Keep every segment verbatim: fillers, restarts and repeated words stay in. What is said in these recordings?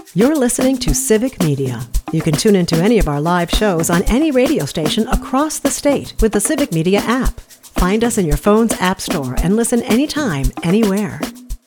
You're listening to Civic Media. You can tune into any of our live shows on any radio station across the state with the Civic Media app. Find us in your phone's app store and listen anytime, anywhere.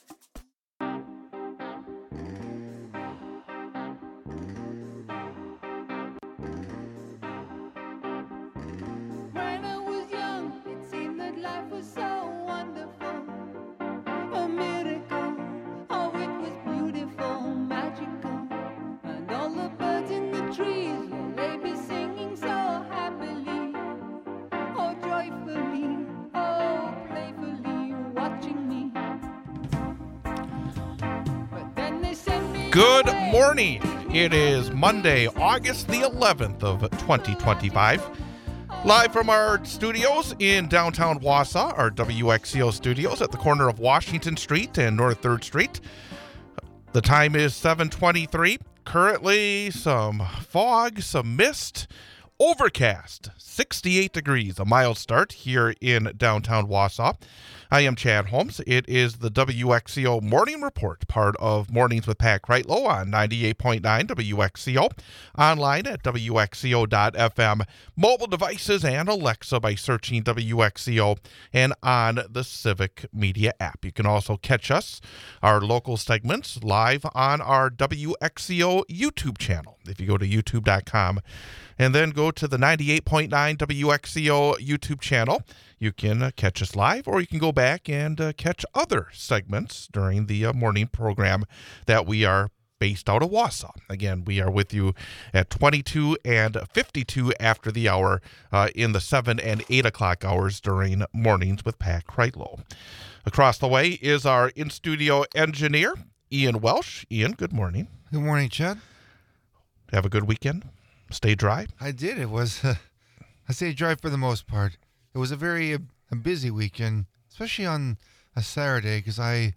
Good morning. It is Monday, August the eleventh of twenty twenty-five. Live from our studios in downtown Wausau, our W X C O studios at the corner of Washington Street and North third Street. The time is seven twenty-three. Currently some fog, some mist, overcast, sixty-eight degrees, a mild start here in downtown Wausau. I am Chad Holmes. It is the W X C O Morning Report, part of Mornings with Pat Kreitlow on ninety-eight point nine W X C O, online at W X C O dot F M, mobile devices and Alexa by searching W X C O, and on the Civic Media app. You can also catch us, our local segments, live on our W X C O YouTube channel. If you go to youtube dot com and then go to the ninety-eight point nine W X C O YouTube channel, you can uh, catch us live, or you can go back and uh, catch other segments during the uh, morning program that we are based out of Wausau. Again, we are with you at twenty-two and fifty-two after the hour uh, in the seven and eight o'clock hours during Mornings with Pat Kreitlow. Across the way is our in-studio engineer, Ian Welsh. Ian, good morning. Good morning, Chad. Have a good weekend? Stay dry? I did. It was, uh, I stayed dry for the most part. It was a very uh, a busy weekend, especially on a Saturday, because I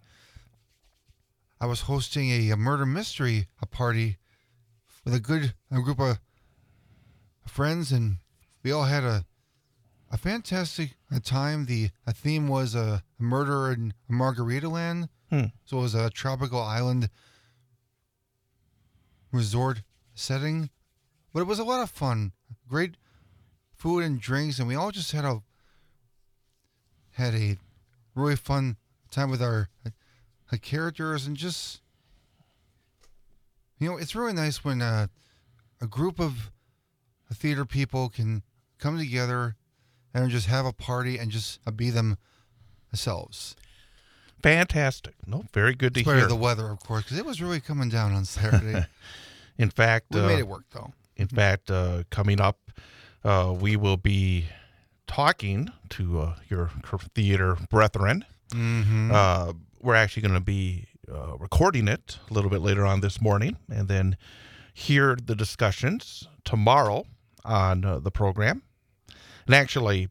I was hosting a, a murder mystery a party with a good a group of friends, and we all had a a fantastic time. The a theme was a, a murder in Margaritaland, hmm. so it was a tropical island resort setting, but it was a lot of fun. Great food and drinks, and we all just had a had a really fun time with our, our characters, and just, you know, it's really nice when uh, a group of theater people can come together and just have a party and just uh, be themselves. Fantastic. No, very good to Despite hear. The weather, of course, because it was really coming down on Saturday. In fact, we uh, made it work, though. In fact, uh, coming up, uh, we will be talking to uh, your theater brethren. Mm-hmm. Uh, we're actually going to be uh, recording it a little bit later on this morning, and then hear the discussions tomorrow on uh, the program. And actually,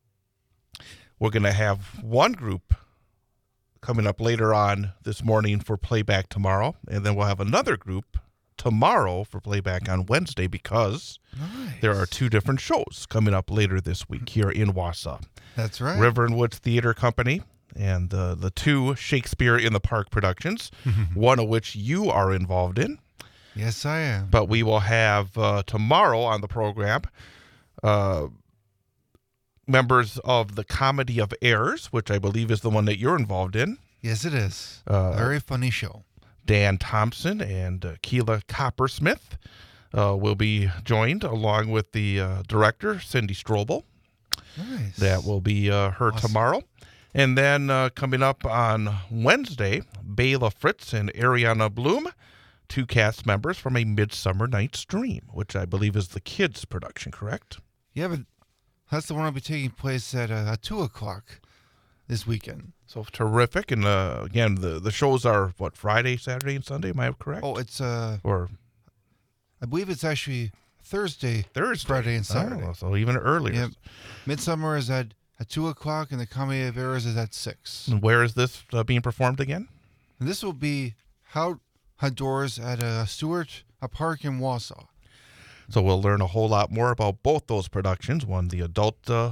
we're going to have one group coming up later on this morning for playback tomorrow, and then we'll have another group tomorrow for playback on Wednesday, because nice. There are two different shows coming up later this week here in Wausau. That's right. River and Woods Theater Company and uh, the two Shakespeare in the Park productions, one of which you are involved in. Yes, I am. But we will have uh, tomorrow on the program uh, members of the Comedy of Errors, which I believe is the one that you're involved in. Yes, it is. Uh, Very funny show. Dan Thompson and uh, Keela Coppersmith uh, will be joined, along with the uh, director, Cindy Strobel. Nice. That will be uh, heard awesome. tomorrow. And then uh, coming up on Wednesday, Bela Fritz and Ariana Bloom, two cast members from A Midsummer Night's Dream, which I believe is the kids' production, correct? Yeah, but that's the one that'll be taking place at, uh, at two o'clock this weekend. So terrific. And uh, again, the, the shows are, what, Friday, Saturday, and Sunday? Am I correct? Oh, it's, uh, or I believe it's actually Thursday, Thursday, Friday, and Saturday. Oh, so even earlier. Yep. Midsummer is at, at two o'clock, and the Comedy of Errors is at six. And where is this uh, being performed again? And this will be How Outdoors at uh, Stewart a Park in Wausau. So we'll learn a whole lot more about both those productions, one the adult uh,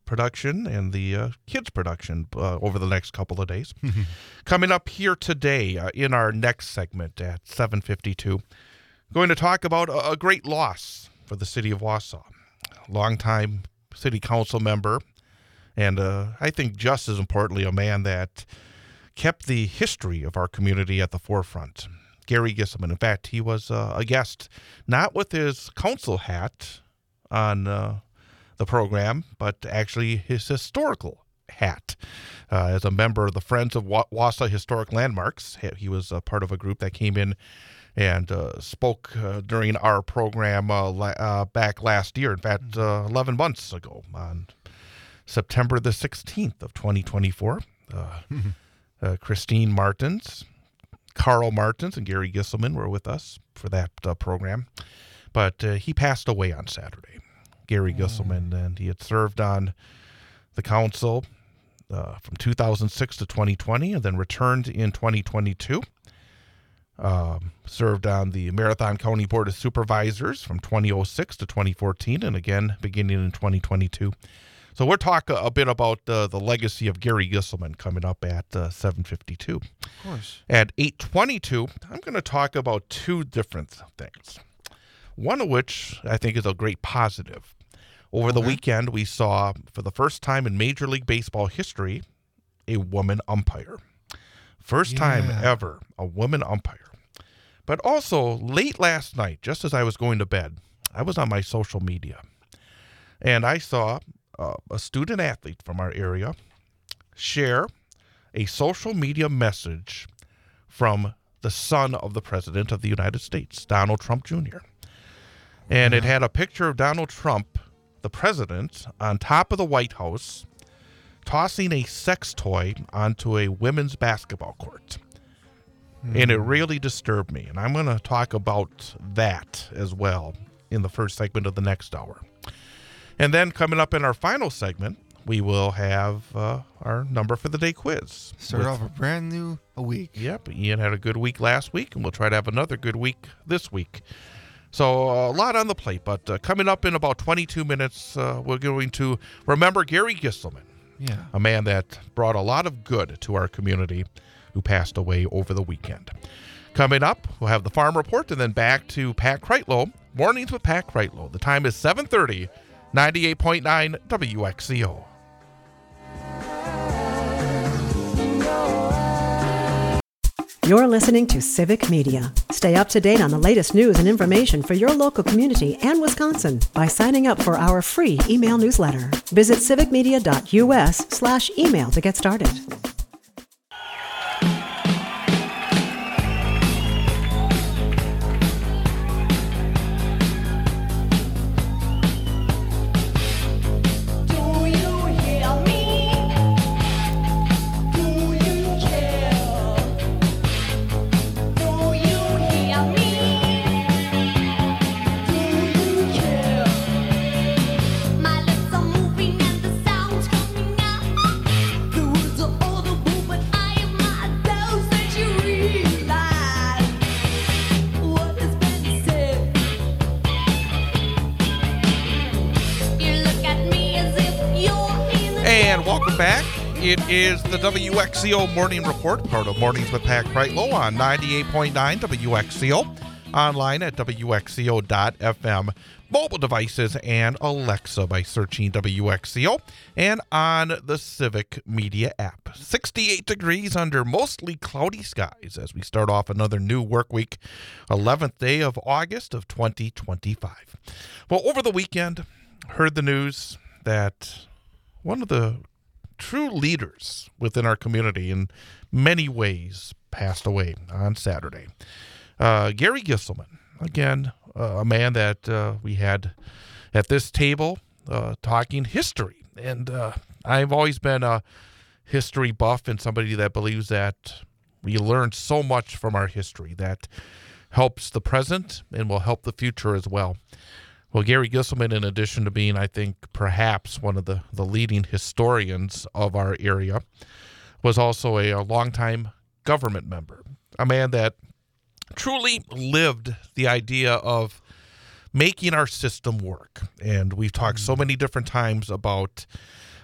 production and the uh, kids production uh, over the next couple of days. Coming up here today uh, in our next segment at seven fifty-two, going to talk about a, a great loss for the city of Wausau. Longtime city council member, and uh, I think just as importantly, a man that kept the history of our community at the forefront. Gary Gisselman. In fact, he was uh, a guest, not with his council hat on uh, the program, but actually his historical hat. Uh, as a member of the Friends of Wa- Wausau Historic Landmarks, he was a part of a group that came in and uh, spoke uh, during our program uh, la- uh, back last year. In fact, uh, eleven months ago, on September the sixteenth of twenty twenty-four. Uh, uh, Christine Martins, Carl Martins, and Gary Gisselman were with us for that uh, program. But uh, he passed away on Saturday, Gary Gisselman, and he had served on the council uh, from two thousand six to twenty twenty, and then returned in twenty twenty-two. Um, served on the Marathon County Board of Supervisors from twenty oh six to twenty fourteen, and again beginning in twenty twenty-two. So we'll talk a, a bit about uh, the legacy of Gary Gisselman coming up at uh, seven fifty-two. Of course. At eight twenty-two, I'm going to talk about two different things, one of which I think is a great positive. Over the Okay. weekend, we saw, for the first time in Major League Baseball history, a woman umpire. First time Yeah. ever, a woman umpire. But also, late last night, just as I was going to bed, I was on my social media, and I saw uh, a student athlete from our area share a social media message from the son of the President of the United States, Donald Trump Junior And it had a picture of Donald Trump, the president, on top of the White House, tossing a sex toy onto a women's basketball court. And it really disturbed me. And I'm going to talk about that as well in the first segment of the next hour. And then coming up in our final segment, we will have uh, our number for the day quiz. Start with- off a brand new a week. Yep, Ian had a good week last week, and we'll try to have another good week this week. So a lot on the plate, but uh, coming up in about twenty-two minutes, uh, we're going to remember Gary Gisselman, Yeah. a man that brought a lot of good to our community, who passed away over the weekend. Coming up, we'll have the Farm Report, and then back to Pat Kreitlow. Mornings with Pat Kreitlow. The time is seven thirty, ninety-eight point nine W X C O. You're listening to Civic Media. Stay up to date on the latest news and information for your local community and Wisconsin by signing up for our free email newsletter. Visit civicmedia.us slash email to get started. Do you hear me? Do you care? Do you hear me? Do you care? My lips are moving and the sound's coming out. The words are audible, but I am not those that you realize. What has been said? You look at me as if you're in the And welcome back. It is the W X C O Morning Report, part of Mornings with Pat Kreitlow on ninety-eight point nine W X C O, online at W X C O dot F M, mobile devices and Alexa by searching W X C O, and on the Civic Media app. sixty-eight degrees under mostly cloudy skies as we start off another new work week, eleventh day of August of twenty twenty-five. Well, over the weekend, heard the news that one of the true leaders within our community in many ways passed away on Saturday. Uh, Gary Gisselman, again, uh, a man that uh, we had at this table uh, talking history. And uh, I've always been a history buff and somebody that believes that we learn so much from our history that helps the present and will help the future as well. Well, Gary Gisselman, in addition to being, I think, perhaps one of the, the leading historians of our area, was also a, a longtime government member, a man that truly lived the idea of making our system work. And we've talked so many different times about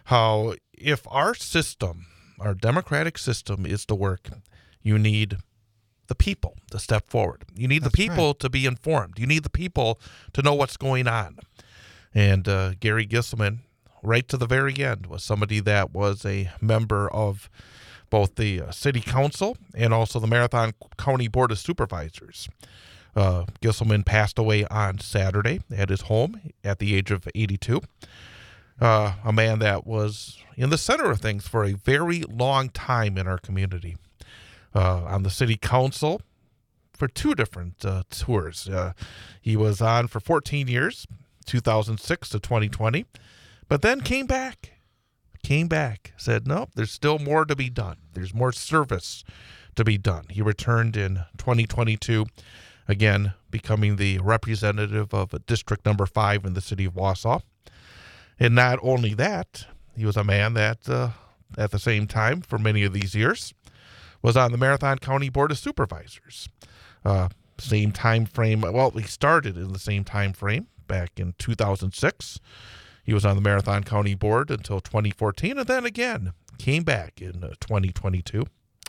how if our system, our democratic system is to work, you need the people to step forward. You need That's the people right. to be informed. You need the people to know what's going on. And uh, Gary Gisselman, right to the very end, was somebody that was a member of both the uh, city council and also the Marathon County Board of Supervisors. Uh, Gisselman passed away on Saturday at his home at the age of eighty-two. Uh, a man that was in the center of things for a very long time in our community. Uh, on the city council for two different uh, tours. Uh, he was on for fourteen years, two thousand six to twenty twenty, but then came back. Came back, said, nope, there's still more to be done. There's more service to be done. He returned in twenty twenty-two, again, becoming the representative of District Number five in the city of Wausau. And not only that, he was a man that, uh, at the same time, for many of these years, was on the Marathon County Board of Supervisors. Uh, same time frame. Well, he started in the same time frame back in two thousand six. He was on the Marathon County Board until twenty fourteen, and then again came back in uh, twenty twenty-two.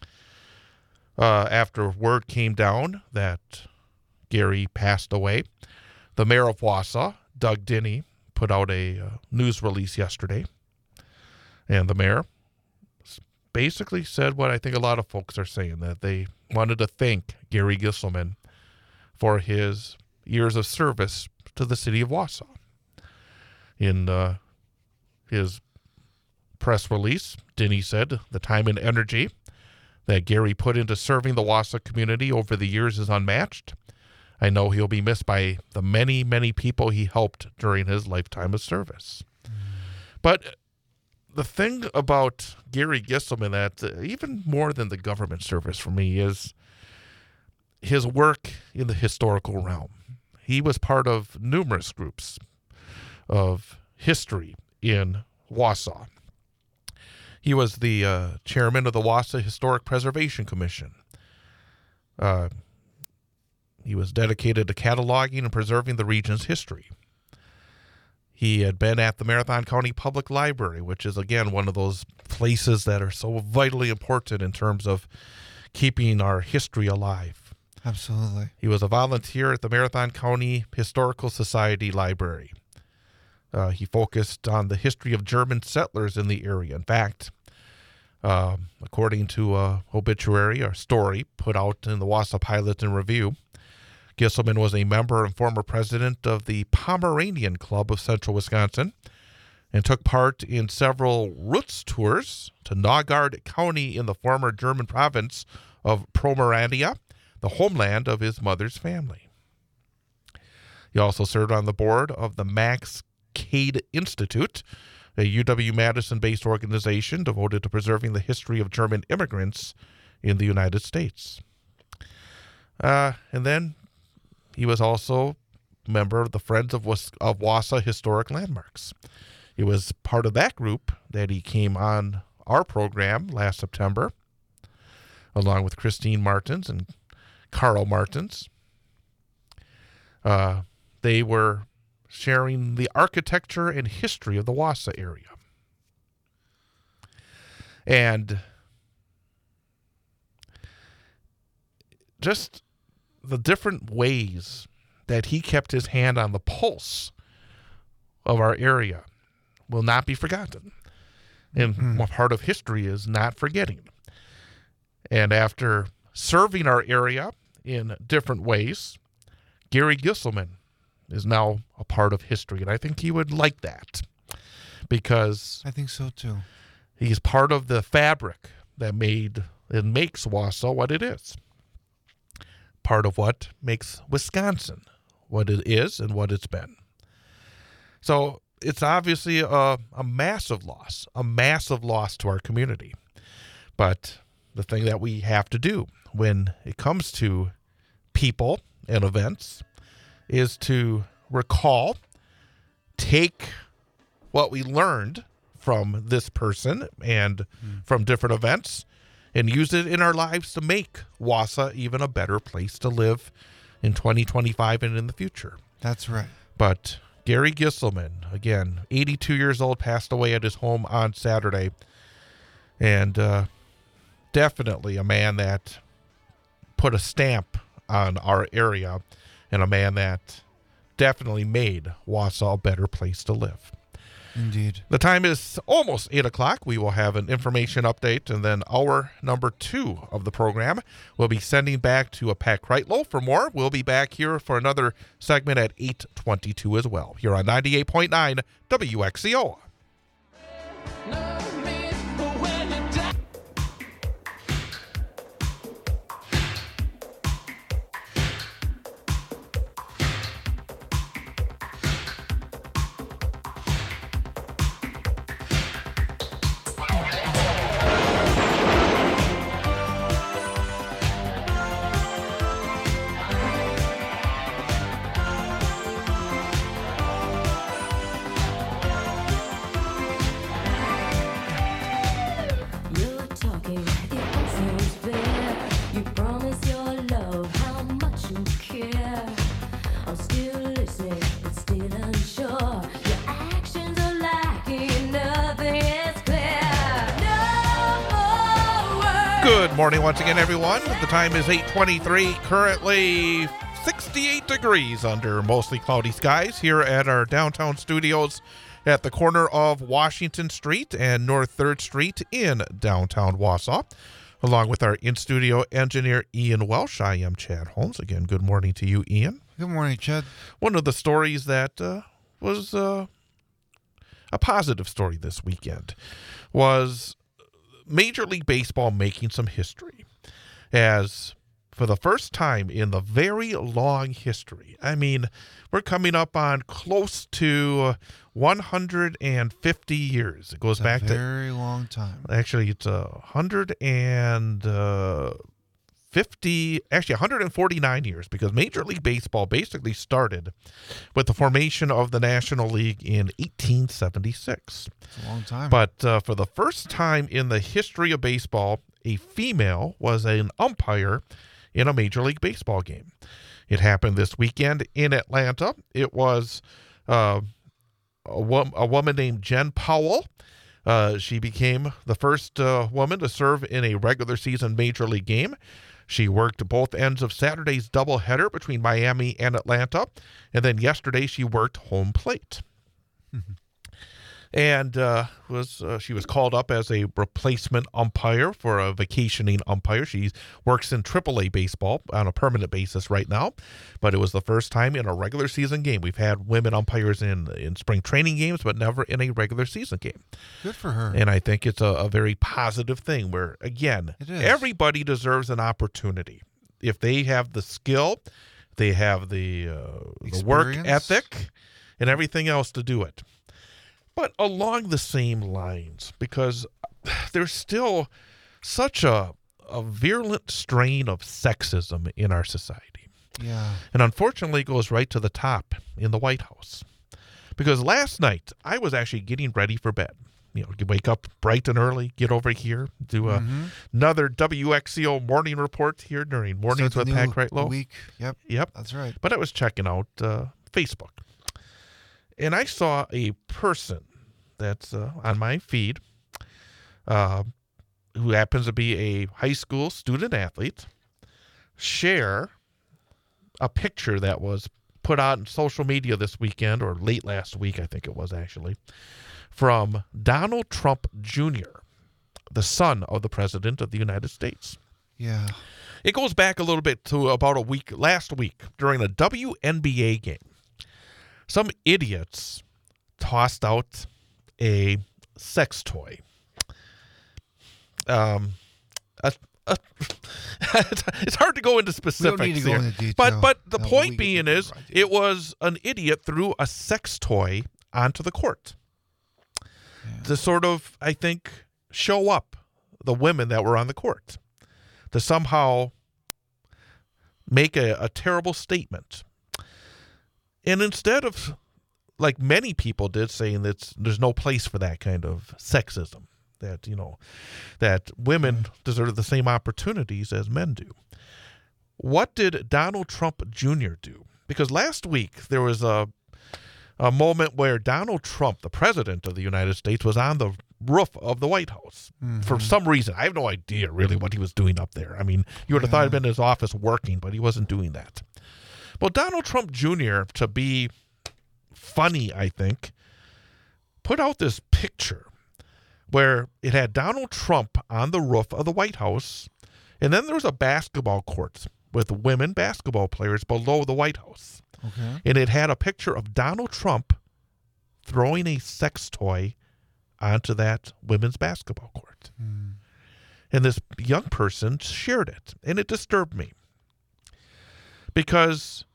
Uh, after word came down that Gary passed away, the mayor of Wausau, Doug Denny, put out a uh, news release yesterday. And the mayor basically said what I think a lot of folks are saying, that they wanted to thank Gary Gisselman for his years of service to the city of Wausau. In uh, his press release, Denny said, the time and energy that Gary put into serving the Wausau community over the years is unmatched. I know he'll be missed by the many, many people he helped during his lifetime of service. Mm. But the thing about Gary Gisselman that uh, even more than the government service for me is his work in the historical realm. He was part of numerous groups of history in Wausau. He was the uh, chairman of the Wausau Historic Preservation Commission. Uh, he was dedicated to cataloging and preserving the region's history. He had been at the Marathon County Public Library, which is, again, one of those places that are so vitally important in terms of keeping our history alive. Absolutely. He was a volunteer at the Marathon County Historical Society Library. Uh, he focused on the history of German settlers in the area. In fact, uh, according to a obituary, a story put out in the Wausau Pilot and Review, Gisselman was a member and former president of the Pomeranian Club of Central Wisconsin and took part in several Roots tours to Naugard County in the former German province of Pomerania, the homeland of his mother's family. He also served on the board of the Max Cade Institute, a U W-Madison-based organization devoted to preserving the history of German immigrants in the United States. Uh, and then he was also a member of the Friends of, Was- of Wausau Historic Landmarks. It was part of that group that he came on our program last September, along with Christine Martins and Carl Martins. Uh, they were sharing the architecture and history of the Wausau area. And just the different ways that he kept his hand on the pulse of our area will not be forgotten. And mm-hmm. one part of history is not forgetting. And after serving our area in different ways, Gary Gisselman is now a part of history. And I think he would like that because I think so too. He's part of the fabric that made and makes Wausau what it is. Part of what makes Wisconsin what it is and what it's been. So it's obviously a, a massive loss, a massive loss to our community. But the thing that we have to do when it comes to people and events is to recall, take what we learned from this person and mm. from different events and use it in our lives to make Wausau even a better place to live in twenty twenty-five and in the future. That's right. But Gary Gisselman, again, eighty-two years old, passed away at his home on Saturday. And uh, definitely a man that put a stamp on our area and a man that definitely made Wausau a better place to live. Indeed. The time is almost eight o'clock. We will have an information update, and then hour number two of the program we'll be sending back to a Pat Kreitlow for more. We'll be back here for another segment at eight twenty-two as well, here on ninety-eight point nine W X C O. You're talking, it seems fair. You promise your love, how much you care. I'm still listening, but still unsure. Your actions are lacking, nothing is clear. No more words. Good morning once again, everyone. The time is eight twenty-three, currently sixty-eight degrees under mostly cloudy skies here at our downtown studios at the corner of Washington Street and North third Street in downtown Wausau, along with our in-studio engineer, Ian Welsh. I am Chad Holmes. Again, good morning to you, Ian. Good morning, Chad. One of the stories that uh, was uh, a positive story this weekend was Major League Baseball making some history, as for the first time in the very long history, I mean, we're coming up on close to one hundred fifty years. It goes It's a back to, very long time. actually, it's a one hundred fifty, actually one hundred forty-nine years, because Major League Baseball basically started with the formation of the National League in eighteen seventy-six. It's a long time. But uh, for the first time in the history of baseball, a female was an umpire in a Major League Baseball game. It happened this weekend in Atlanta. It was uh, a, wo- a woman named Jen Powell. Uh, she became the first uh, woman to serve in a regular season Major League game. She worked both ends of Saturday's doubleheader between Miami and Atlanta, and then yesterday she worked home plate. And uh, was uh, she was called up as a replacement umpire for a vacationing umpire. She works in triple A baseball on a permanent basis right now, but it was the first time in a regular season game. We've had women umpires in, in spring training games, but never in a regular season game. Good for her. And I think it's a, a very positive thing where, again, It is. everybody deserves an opportunity. If they have the skill, they have the, uh, the work Experience. ethic and everything else to do it. But along the same lines, because there's still such a, a virulent strain of sexism in our society. Yeah. And unfortunately, it goes right to the top in the White House. Because last night, I was actually getting ready for bed. You know, you wake up bright and early, get over here, do a, Mhm. another W X C O morning report here during Mornings Start with the Pat new Kreitlow. week. Yep. Yep. That's right. But I was checking out uh, Facebook. And I saw a person that's uh, on my feed uh, who happens to be a high school student athlete share a picture that was put out on social media this weekend, or late last week, I think it was actually, from Donald Trump Junior, the son of the President of the United States. Yeah. It goes back a little bit to about a week, last week, during a W N B A game. Some idiots tossed out a sex toy. Um, a, a, it's hard to go into specifics need to go here. into detail. But but the No, we point get being the is, idea. it was an idiot threw a sex toy onto the court to sort of, I think, show up the women that were on the court, to somehow make a, a terrible statement. And instead of, like many people did, saying that there's no place for that kind of sexism, that, you know, that women deserve the same opportunities as men do. What did Donald Trump Junior do? Because last week there was a a moment where Donald Trump, the president of the United States, was on the roof of the White House Mm-hmm. for some reason. I have no idea really what he was doing up there. I mean, you would have thought he'd been in his office working, but he wasn't doing that. Well, Donald Trump Junior, to be funny, I think, put out this picture where it had Donald Trump on the roof of the White House, and then there was a basketball court with women basketball players below the White House. Okay. And it had a picture of Donald Trump throwing a sex toy onto that women's basketball court. Mm. And this young person shared it, and it disturbed me. Because,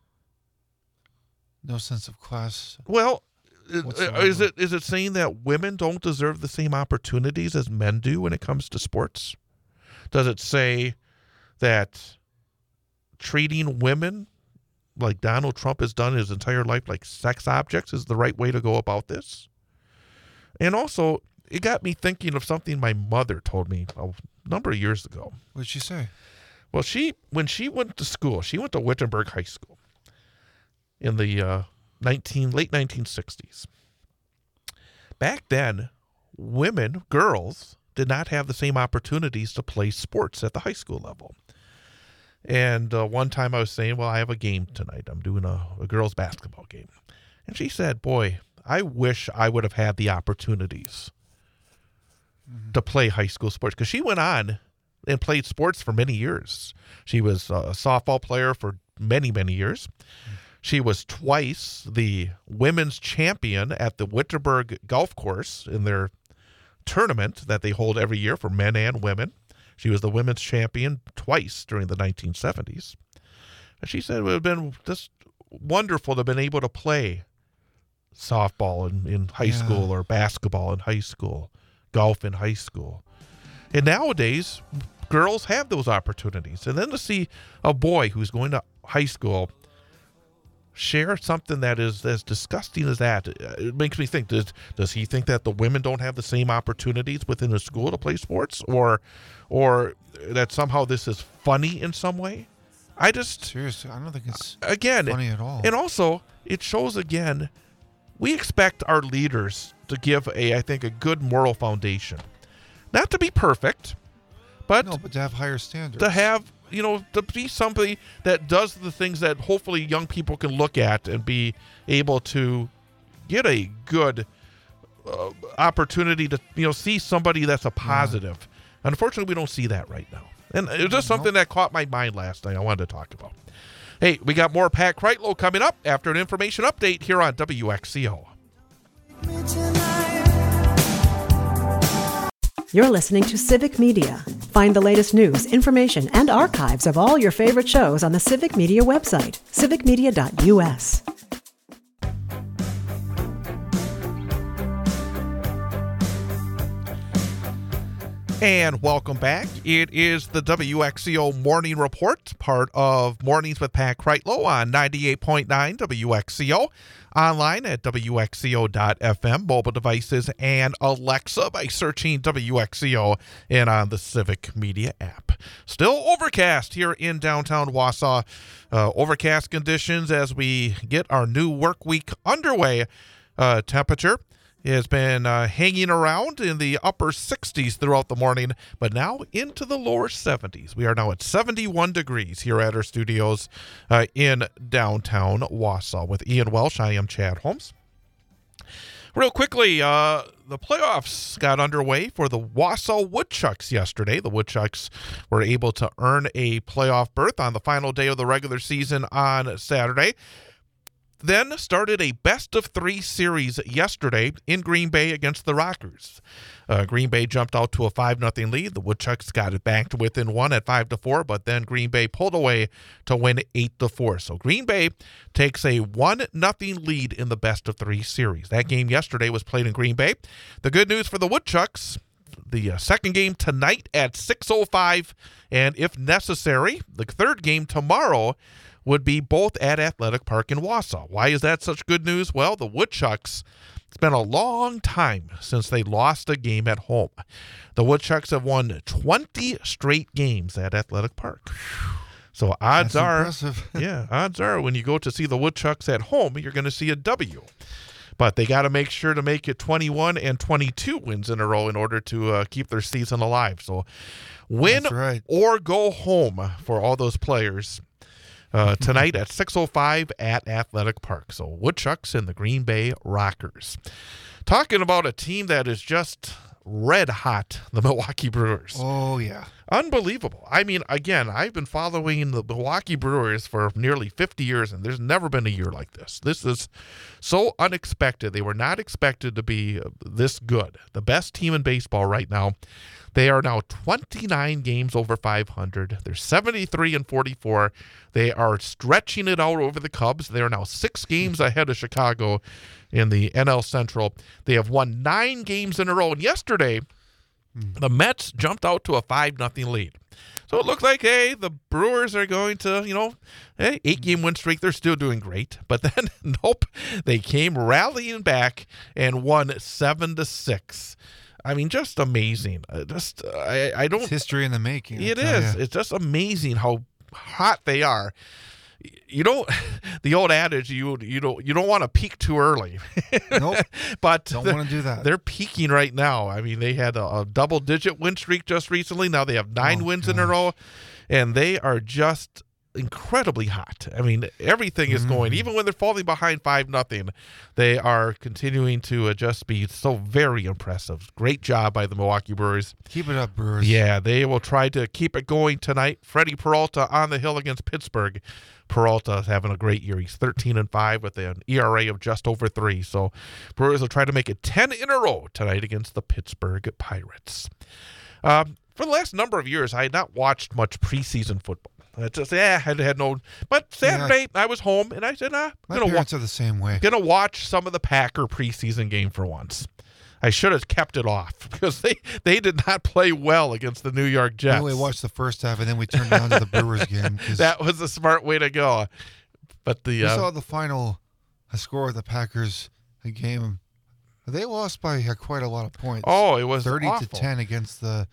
No sense of class. well, it- Whatsoever. is it is it saying that women don't deserve the same opportunities as men do when it comes to sports? Does it say that treating women like Donald Trump has done his entire life like sex objects is the right way to go about this? And also, it got me thinking of something my mother told me a number of years ago. What did she say? Well, she when she went to school, she went to Wittenberg High School in the uh, nineteen late nineteen sixties. Back then, women, girls, did not have the same opportunities to play sports at the high school level. And uh, one time I was saying, well, I have a game tonight. I'm doing a, a girls' basketball game. And she said, boy, I wish I would have had the opportunities Mm-hmm. to play high school sports. Because she went on and played sports for many years. She was a softball player for many, many years. She was twice the women's champion at the Wittenberg Golf Course in their tournament that they hold every year for men and women. She was the women's champion twice during the nineteen seventies. And she said it would have been just wonderful to have been able to play softball in, in high Yeah. school or basketball in high school, golf in high school. And nowadays, girls have those opportunities. And then to see a boy who's going to high school share something that is as disgusting as that, it makes me think, does, does he think that the women don't have the same opportunities within the school to play sports? Or, or that somehow this is funny in some way? I just, Seriously, I don't think it's again, funny at all. and also, it shows again, we expect our leaders to give a, I think, a good moral foundation. Not to be perfect, but no, but to have higher standards. to have, you know, to be somebody that does the things that hopefully young people can look at and be able to get a good uh, opportunity to, you know, see somebody that's a positive. Unfortunately, we don't see that right now. And it was just something that caught my mind last night I wanted to talk about. Hey, we got more Pat Kreitlow coming up after an information update here on W X C O. You're listening to Civic Media. Find the latest news, information, and archives of all your favorite shows on the Civic Media website, civic media dot u s. And welcome back. It is the W X C O Morning Report, part of Mornings with Pat Kreitlow on ninety-eight point nine W X C O, online at W X C O dot F M, mobile devices, and Alexa by searching W X C O and on the Civic Media app. Still overcast here in downtown Wausau. Uh, overcast conditions as we get our new work week underway. Uh, temperature has been uh, hanging around in the upper sixties throughout the morning, but now into the lower seventies. We are now at seventy-one degrees here at our studios uh, in downtown Wausau. With Ian Welsh, I am Chad Holmes. Real quickly, uh, the playoffs got underway for the Wausau Woodchucks yesterday. The Woodchucks were able to earn a playoff berth on the final day of the regular season on Saturday. Then started a best-of-three series yesterday in Green Bay against the Rockers. Uh, Green Bay jumped out to a five nothing lead. The Woodchucks got it back to within one at five to four, but then Green Bay pulled away to win eight to four. So Green Bay takes a one nothing lead in the best-of-three series. That game yesterday was played in Green Bay. The good news for the Woodchucks, the uh, second game tonight at six oh five, and if necessary, the third game tomorrow would be both at Athletic Park in Wausau. Why is that such good news? Well, the Woodchucks, it's been a long time since they lost a game at home. The Woodchucks have won twenty straight games at Athletic Park. So odds That's are, impressive. yeah, odds are when you go to see the Woodchucks at home, you're going to see a W. But they got to make sure to make it twenty-one and twenty-two wins in a row in order to uh, keep their season alive. So win That's right. or go home for all those players uh, tonight at six oh five at Athletic Park. So Woodchucks and the Green Bay Rockers. Talking about a team that is just red hot, the Milwaukee Brewers. Oh, yeah. Unbelievable. I mean, again, I've been following the Milwaukee Brewers for nearly fifty years, and there's never been a year like this. This is so unexpected. They were not expected to be this good. The best team in baseball right now. They are now twenty-nine games over five hundred. They're seventy-three and forty-four. They are stretching it out over the Cubs. They are now six games ahead of Chicago in the N L Central. They have won nine games in a row. And yesterday, the Mets jumped out to a five nothing lead. So it looked like, hey, the Brewers are going to, you know, hey, eight-game win streak. They're still doing great. But then, nope, they came rallying back and won seven to six. I mean, just amazing. Uh, just I, I don't. It's history in the making. I It tell is. ya. It's just amazing how hot they are. You don't. The old adage, you you don't you don't want to peak too early. Nope. But Don't they're- want to do that. They're peaking right now. I mean, they had a, a double-digit win streak just recently. Now they have nine Oh, wins in a gosh. row, and they are just incredibly hot. I mean, everything is going. Mm. Even when they're falling behind five nothing, they are continuing to uh, just be so very impressive. Great job by the Milwaukee Brewers. Keep it up, Brewers. Yeah, they will try to keep it going tonight. Freddie Peralta on the hill against Pittsburgh. Peralta is having a great year. He's thirteen and five with an E R A of just over three. So Brewers will try to make it ten in a row tonight against the Pittsburgh Pirates. Um, for the last number of years, I had not watched much preseason football. I just, yeah, I had, had no. But Saturday, I was home, and I said, ah, My I'm going to parents are the same way. gonna watch some of the Packer preseason game for once. I should have kept it off because they, they did not play well against the New York Jets. We watched the first half, and then we turned down to the Brewers game. 'cause That was the smart way to go. But the we uh, saw the final uh, score of the Packers a game. They lost by uh, quite a lot of points. oh, it was thirty awful. to ten against the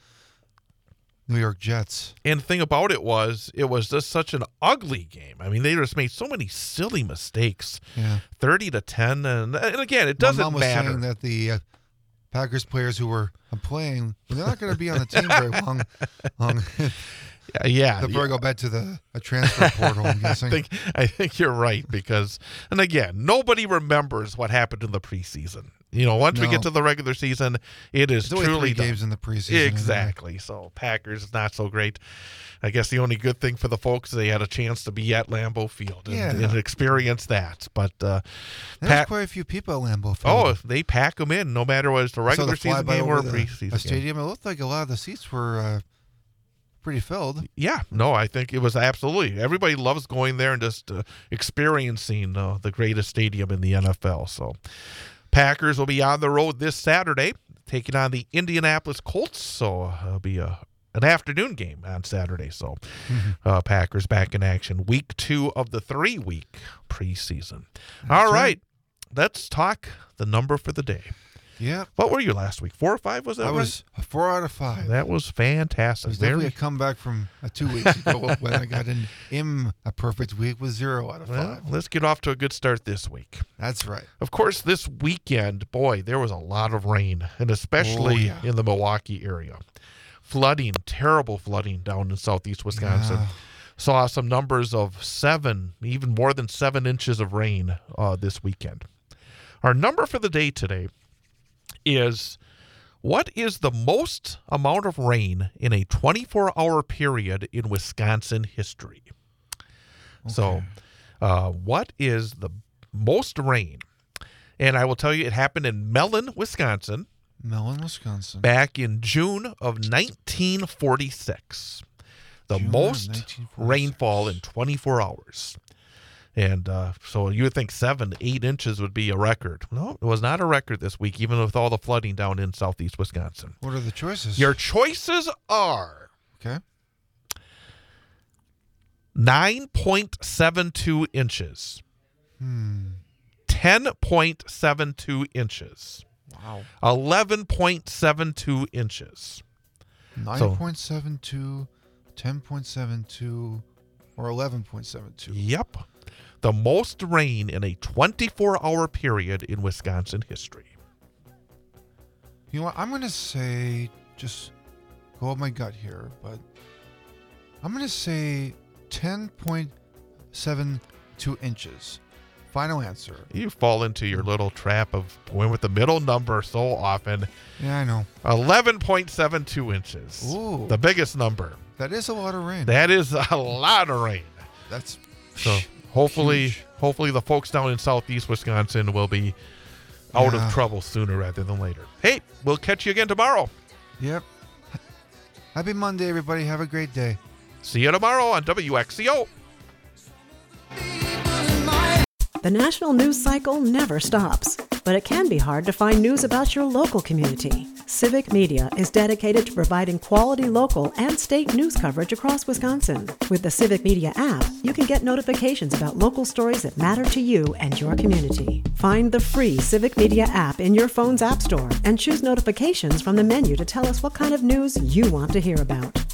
New York Jets. And the thing about it was, it was just such an ugly game. I mean, they just made so many silly mistakes. Yeah. Thirty to ten, and and again, it My doesn't mom was matter. saying that the uh, Packers players who were uh, playing, they're not going to be on the team very long. long. Yeah, yeah, They'll yeah. probably go back to the a transfer portal, I'm I guessing. think I think you're right because, and again, nobody remembers what happened in the preseason. You know, once we No. get to the regular season, it is There's only truly three done. games in the preseason. anyway. Exactly. So Packers not so great. I guess the only good thing for the folks, they had a chance to be at Lambeau Field and, Yeah. and experience that. But uh, There's Pat- quite a few people at Lambeau Field. oh, they pack them in no matter what it's the I saw regular the season flyby game or a over the- preseason a game. stadium. It looked like a lot of the seats were uh, pretty filled. Yeah, no, I think it was absolutely. Everybody loves going there and just uh, experiencing uh, the greatest stadium in the N F L. So, Packers will be on the road this Saturday, taking on the Indianapolis Colts. So, uh, it'll be a an afternoon game on Saturday. So, uh, Packers back in action. Week two of the three-week preseason. All right. right. Let's talk the number for the day. Yeah. What were you last week? Four or five, was that I right? was a four out of five. That was It fantastic. was definitely Very a comeback from uh, two weeks ago when I got an im a perfect week with zero out of well, five. let's get off to a good start this week. That's right. Of course, this weekend, boy, there was a lot of rain, and especially Oh, yeah. in the Milwaukee area. Flooding, terrible flooding down in southeast Wisconsin. Yeah. Saw some numbers of seven, even more than seven inches of rain uh, this weekend. Our number for the day today is, what is the most amount of rain in a twenty-four hour period in Wisconsin history? So, Okay. uh, what is the most rain? And I will tell you, it happened in Mellon, Wisconsin, Mellon, Wisconsin. back in June of nineteen forty-six. The June of most nineteen forty-six. rainfall in twenty-four hours. And uh, so you would think seven, eight inches would be a record. No, it was not a record this week, even with all the flooding down in southeast Wisconsin. What are the choices? Your choices are okay. nine point seven two inches, Hmm. ten point seven two inches, Wow. eleven point seven two inches. nine point seven two, ten point seven two, or eleven point seven two. Yep. The most rain in a twenty-four hour period in Wisconsin history. You know what? I'm going to say, just go with my gut here, but I'm going to say ten point seven two inches. Final answer. You fall into your little trap of going with the middle number so often. Yeah, I know. eleven point seven two inches. Ooh. The biggest number. That is a lot of rain. That is a lot of rain. That's So hopefully, huge. hopefully the folks down in southeast Wisconsin will be out Yeah. of trouble sooner rather than later. Hey, we'll catch you again tomorrow. Yep. Happy Monday, everybody. Have a great day. See you tomorrow on W X C O. The national news cycle never stops, but it can be hard to find news about your local community. Civic Media is dedicated to providing quality local and state news coverage across Wisconsin. With the Civic Media app, you can get notifications about local stories that matter to you and your community. Find the free Civic Media app in your phone's app store and choose notifications from the menu to tell us what kind of news you want to hear about.